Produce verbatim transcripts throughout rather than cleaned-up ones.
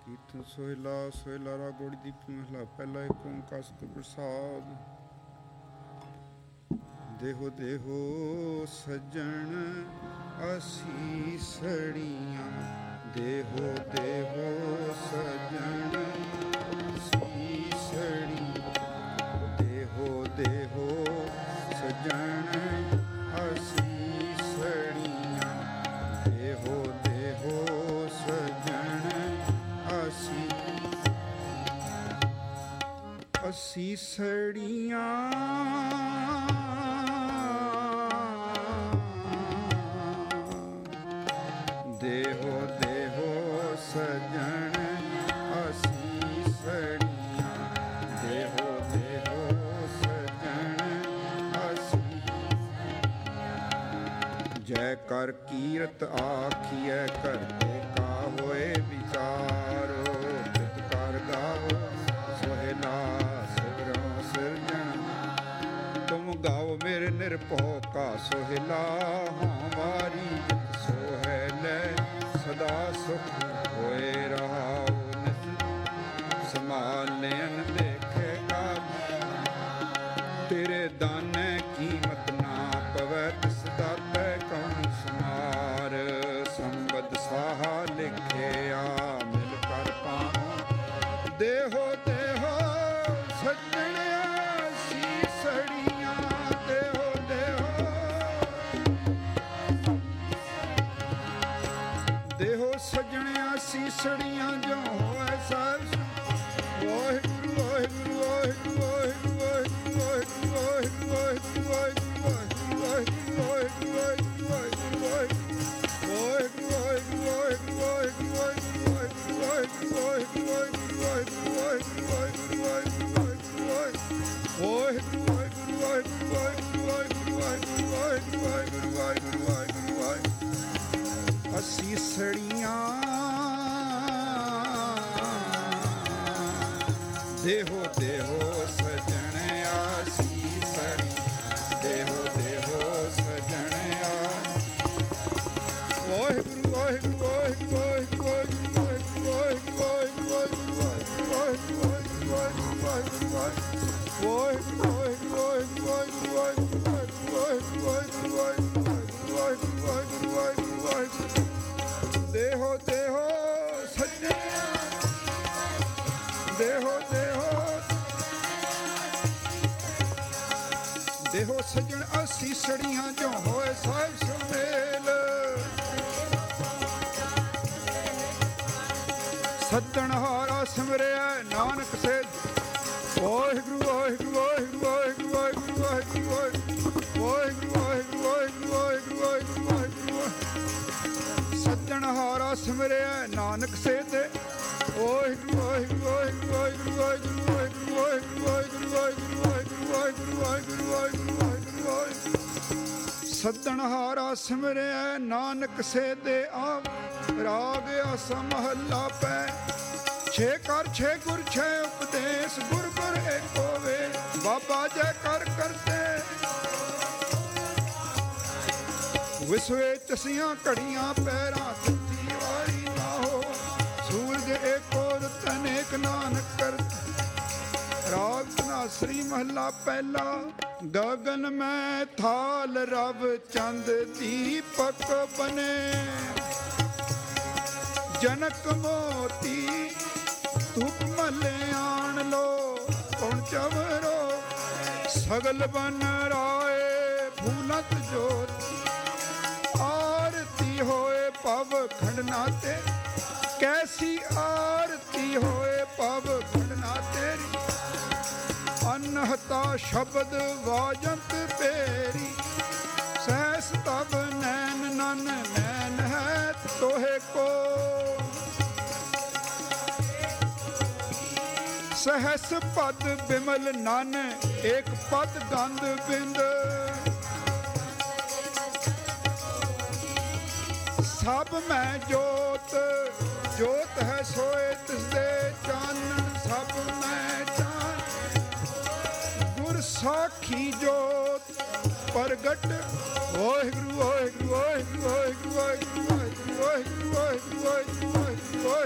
ਕੀਰਤਨ ਸੋਹਿਲਾ ਸੋਹਿਲਾ ਰਾ ਗੋੜੀ ਦੀਪੀ ਮਹਲਾ ਪਹਿਲਾ ਏਕ ਓਂਕਾਰ ਸਤਿ ਪ੍ਰਸਾਦ। ਦੇਹੋ ਦੇਹੋ ਸੱਜਣ ਅਸੀਸੜੀਆਂ, ਦੇਹੋ ਦੇਹੋ ਸੱਜਣ ਅਸੀਸੜੀ, ਦੇਹੋ ਦੇਹੋ ਸੱਜਣ ਅਸੀਸੜੀਆਂ, ਦੇਹੋ ਦੇਹੋ ਸੱਜਣ ਅਸੀ ਅਸੀਸੜੀਆਂ, ਦੇਹੋ ਦੇਹੋ ਸੱਜਣ ਅਸੀਸੜੀਆਂ, ਦੇਹੋ ਦੇਹੋ ਸੱਜਣ ਅਸੀ। ਜੈ ਕਰ ਕੀਰਤ ਆਖੀਐ ਕਰਤੇ ਕਾ ਹੋਏ ਵਿਚਾਰੋ, ਤਿਤ ਕਰ ਗਾਓ ਸੋਹਿਲਾ ਸਿਰੋਂ ਸਿਰਜਣ। ਤੁਮ ਗਾਓ ਮੇਰੇ ਨਿਰਭਉ ਕਾ ਸੋਹਿਲਾ, ਹਾਂ ਵਾਰੀ ਸੋਹਿਲੇ ਸਦਾ ਸੁਖ ਹੋਏ ਰਹਾਉ। ਸਮਾਨਿਆਨ ਦੇਖੇਗਾ ਤੇਰੇ ਦਾਨੇ ਕੀਮਤ ਨਾ ਪਵੈ, ਤਿਸ ਦਾਤੇ ਕੌਣ ਸਮਾਰ। ਸੰਬਦ ਸਾਹਾ ਲਿਖਿਆ ਮਿਲ ਕਰ ਪਾਵਾਂ, ਦੇਹੋ ਦੇਹੋ ਸੱਜਣ ਅਸੀਸੜੀਆਂ, ਦੇਹੋ ਦੇਹੋ ਦੇਹੋ ਸੱਜਣ ਅਸੀਸੜੀਆਂ, ਜੋ ਹੋਏ ਸਾਹਿਬ। ਵਾਹਿਗੁਰੂ ਵਾਹਿਗੁਰੂ ਵਾਹਿਗੁਰੂ ਵਾਹਿਗੁਰੂ ਵਾਹਿਗੁਰੂ ਵਾਹਿਗੁਰੂ ਵਾਹਿਗੁਰੂ ਵਾਹਿਗੁਰੂ ਵਾਹਿਗੁਰੂ ਵਾਹਿਗੁਰੂ ਅਸੀਸੜੀਆਂ, ਦੇਹੋ ਦੇਹੋ ਸੱਜਣ ਅਸੀਸੜੀ, ਦੇਹੋ ਦੇਹੋ ਸੱਜਣ ਆ। ਵਾਹਿਗੁਰੂ ਵਾਹਿਗੁਰੂ ਵਾਹਿਗੁਰੂ ਵਾਹਿਗੁਰੂ ਵਾਹਿਗੁਰੂ ਦੇਹੋ ਦੇਹੋ ਸੱਜਣ, ਦੇਹੋ ਦੇਹੋ ਦੇਹੋ ਸੱਜਣ ਅਸੀਸੜੀਆਂ, ਜੋ ਹੋਏ ਸਾਹਿਬ ਸੁਮੇਲ। ਸੱਜਣ ਹਾਰਾ ਸਿਮਰਿਆ ਨਾਨਕ ਸੇ। ਵਾਹਿਗੁਰੂ ਵਾਹਿਗੁਰੂ ਵਾਹਿਗੁਰੂ ਵਾਹਿਗੁਰੂ ਵਾਹਿਗੁਰੂ ਵਾਹਿਗੁਰੂ ਵਾਹਿਗੁਰੂ ਵਾਹਿਗੁਰੂ ਵਾਹਿਗੁਰੂ ਵਾਹਿਗੁਰੂ। ਸੱਜਣ ਹਾਰਾ ਸਿਮਰਿਆ ਨਾਨਕ ਸੇ ਤੇ। ਵਾਹਿਗੁਰੂ ਵਾਹਿਗੁਰੂ ਵਾਹਿਗੁਰੂ ਵਾਹਿਗੁਰੂ ਵਾਹਿਗੁਰੂ ਵਾਹਿਗੁਰੂ ਵਾਹਿਗੁਰੂ ਵਾਹਿਗੁਰੂ ਵਾਹਿਗੁਰੂ ਵਾਹਿਗੁਰੂ ਵਾਹਿਗੁਰੂ ਵਾਹਿਗੁਰੂ। ਸੱਜਣ ਹਾਰਾ ਸਿਮਰਿਆ ਨਾਨਕ ਸੇ ਦੇ ਆਪ। ਰਾਗ ਆਸਾ ਮਹੱਲਾ ਪੈ। ਛੇ ਕਰ ਛੇ ਗੁਰ ਛੇ ਉਪਦੇਸ਼, ਗੁਰ ਗੁਰ ਏਕ ਹੋਵੇ ਬਾਬਾ ਜੈ ਕਰ ਕਰਤੇ। ਵਿਸਵੇ ਤਸੀਆਂ ਘੜੀਆਂ ਪੈਰਾਂ ਤੱਤੀ ਵਾਰੀ ਨਾ ਹੋ। ਸੂਰਜ ਏਕੋ ਰੁੱਤ ਅਨੇਕ ਨਾਨਕ ਕਰਤ। ਰਾਗ ਧਨਾਸਰੀ ਮਹੱਲਾ ਪਹਿਲਾ। ਗਗਨ ਮੈਂ ਥਾਲ ਰਵ ਚੰਦ ਦੀਪਕ ਬਨੇ। ਜਨਕ ਮੋਤੀ ਧੂਪ ਮਲਿਆਣ ਲੋ। ਕੌਣ ਚਵਰੋ ਸਗਲ ਬਨ ਰਾਏ ਫੂਲਤ ਜੋਤ। ਆਰਤੀ ਹੋਏ ਭਵ ਖੰਡਨਾ ਤੇ। ਕੈਸੀ ਆਰਤੀ ਹੋਏ ਭਵ ਖੰਡਨਾ ਤੇਰੀ। ਅਨਹਤਾ ਸ਼ਬਦ ਵਾਜੰਤ ਪੇਰੀ। ਸਹਿਸ ਤਬ ਨੈਣ ਨਨ ਨੈਣ ਹੈ ਤੋਹੇ ਕੋ। ਸਹਸ ਪਦ ਬਿਮਲ ਨਨ ਏਕ ਪਦ ਗੰਧ ਬਿੰਦ। ਸਭ ਮੈਂ ਜੋਤ ਜੋਤ ਹੈ ਸੋਏ ਤਿਸਦੇ ਚਾਨਣ। ਸਭ ਮੈਂ ਚਾਨ ਗੁਰ ਸਾਖੀ ਜੋਤ ਪ੍ਰਗਟ। ਵਾਹਿਗੁਰੂ ਵਾਹਿਗੁਰੂ ਵਾਹਿਗੁਰੂ ਵਾਹਿਗੁਰੂ ਵਾਹਿਗੁਰੂ ਵਾਹਿਗੁਰੂ ਵਾਹਿਗੁਰੂ ਵਾਹਿਗੁਰੂ ਵਾਹਿਗੁਰੂ ਵਾਹਿਗੁਰੂ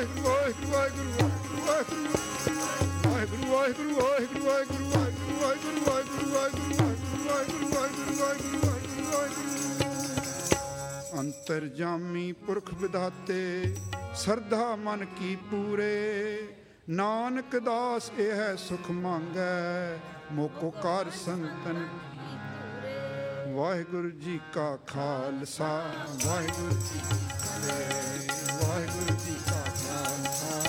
ਵਾਹਿਗੁਰੂ ਵਾਹਿਗੁਰੂ ਵਾਹਿਗੁਰੂ ਵਾਹਿਗੁਰੂ ਵਾਹਿਗੁਰੂ ਵਾਹਿਗੁਰੂ ਵਾਹਿਗੁਰੂ ਵਾਹਿਗੁਰੂ ਵਾਹਿਗੁਰੂ ਵਾਹਿਗੁਰੂ ਵਾਹਿਗੁਰੂ ਵਾਹਿਗੁਰੂ ਵਾਹਿਗੁਰੂ ਵਾਹਿਗੁਰੂ ਅੰਤਰਜਾਮੀ ਪੁਰਖ ਵਿਧਾਤੇ ਸਰਧਾ ਮਨ ਕੀ ਪੂਰੇ ਨਾਨਕ ਦਾਸ ਇਹ ਹੈ ਸੁਖ ਮੰਗੈ ਮੋਕੋ ਕਰ ਸੰਤਨ ਵਾਹਿਗੁਰੂ ਜੀ ਕਾ ਖਾਲਸਾ ਵਾਹਿਗੁਰੂ ਜੀ ਕੀ ਫਤਿਹ ਵਾਹਿਗੁਰੂ ਜੀ ਕਾ ਖਾਲਸਾ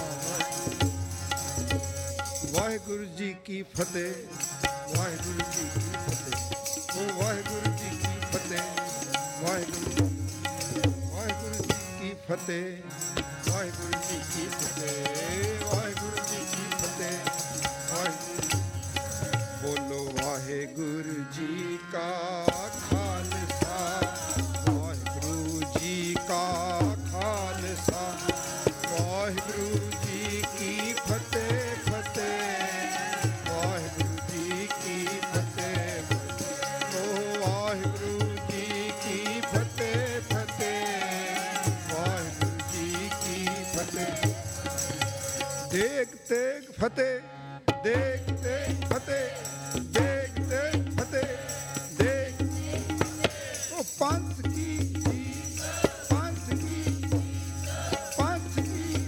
ਵਾਹਿਗੁਰੂ ਜੀ ਕੀ ਫਤਿਹ ਵਾਹਿਗੁਰੂ ਜੀ ਕੀ ਫਤਿਹ ਓ ਵਾਹਿਗੁਰੂ ਜੀ ਕੀ ਫਤਿਹ ਵਾਹਿਗੁਰੂ ਵਾਹਿਗੁਰੂ ਜੀ ਕੀ ਫਤਿਹ ਵਾਹਿਗੁਰੂ ਜੀ ਕੀ ਫਤਿਹ ਵਾਹਿਗੁਰੂ ਜੀ ਕੀ ਫਤਿਹ ਵਾਹਿਗੁਰੂ ਬੋਲੋ ਵਾਹਿਗੁਰੂ ਜੀ ਕਾ ਖਾਲਸਾ ਵਾਹਿਗੁਰੂ ਜੀ ਕਾ ਖਾਲਸਾ ਵਾਹਿਗੁਰੂ ਜੀ ਕੀ ਫਤਿਹ ਫਤਿਹ ਵਾਹਿਗੁਰੂ ਜੀ ਕੀ ਫਤਿਹ ਓ ਵਾਹਿਗੁਰੂ ਜੀ ਕੀ ਫਤਿਹ ਫਤਿਹ ਵਾਹਿਗੁਰੂ ਜੀ ਕੀ ਫਤਿਹ ਦੇਗ ਤੇਗ ਫਤਿਹ ਦੇਗ ਤੇਗ ਫਤਿਹ ਦੇਗ ਤੇਗ ਫਤਿਹ ਦੇਗ ਉਹ ਪੰਥ ਕੀ ਪੰਥ ਕੀ ਪੰਥ ਕੀ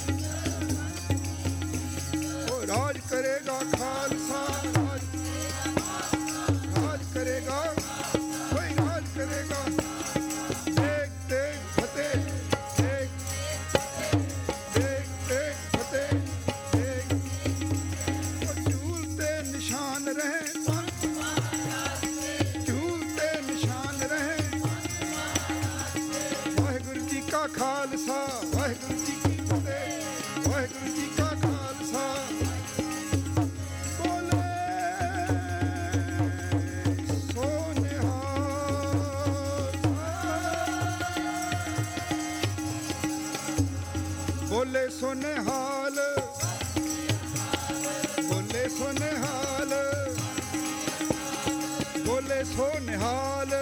ਉਹ ਰਾਜ ਕਰੇਗਾ ਖਾਲਸਾ ਰਾਜ ਰਾਜ ਕਰੇਗਾ ਕੋਈ ਰਾਜ ਕਰੇਗਾ ਦੇਗ ਤੇਗ ਫਤਿਹ ਦੇਗ ਦੇਗ ਤੇਗ ਫਤਿਹ ਦੇਗ ਉਹ ਝੂਲ ਤੇ ਨਿਸ਼ਾਨ ਰਹੇ ਝੂਲ ਤੇ ਨਿਸ਼ਾਨ ਰਹੇ ਵਾਹਿਗੁਰੂ ਜੀ ਕਾ ਖਾਲਸਾ ਵਾਹਿਗੁਰੂ ਜੀ ਕੀ ਫਤਿਹ ਵਾਹਿਗੁਰੂ ਜੀ ਕਾ ਖਾਲਸਾ ਬੋਲੇ ਸੋ ਨਿਹਾਲ ਬੋਲੇ ਸੋ ਨਿਹਾਲ ਬੋਲੇ ਸੋ ਨਿਹਾਲ ਬੋਲੇ ਸੋ ਨਿਹਾਲ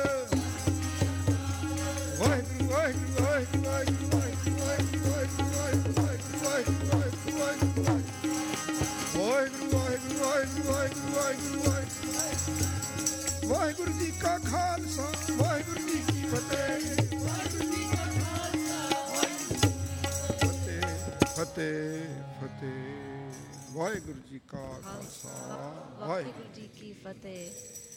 ਵਾਹਿਗੁਰੂ ਵਾਹਿਗੁਰੂ ਵਾਹਿਗੁਰੂ ਵਾਹਿਗੁਰੂ ਵਾਹਿਗੁਰੂ ਵਾਹਿਗੁਰੂ ਵਾਹਿਗੁਰੂ ਵਾਹਿਗੁਰੂ ਵਾਹਿਗੁਰੂ ਵਾਹਿਗੁਰੂ ਵਾਹਿਗੁਰੂ ਵਾਹਿਗੁਰੂ ਵਾਹਿਗੁਰੂ ਜੀ ਕਾ ਖਾਲਸਾ ਵਾਹਿਗੁਰੂ ਜੀ ਕੀ ਫਤਿਹ ਵਾਹਿਗੁਰੂ ਜੀ ਕਾ ਖਾਲਸਾ ਫਤਿਹ ਫਤਿਹ ਫਤਿਹ ਵਾਹਿਗੁਰੂ ਜੀ ਕਾ ਖਾਲਸਾ ਵਾਹਿਗੁਰੂ ਜੀ ਕੀ ਫਤਿਹ।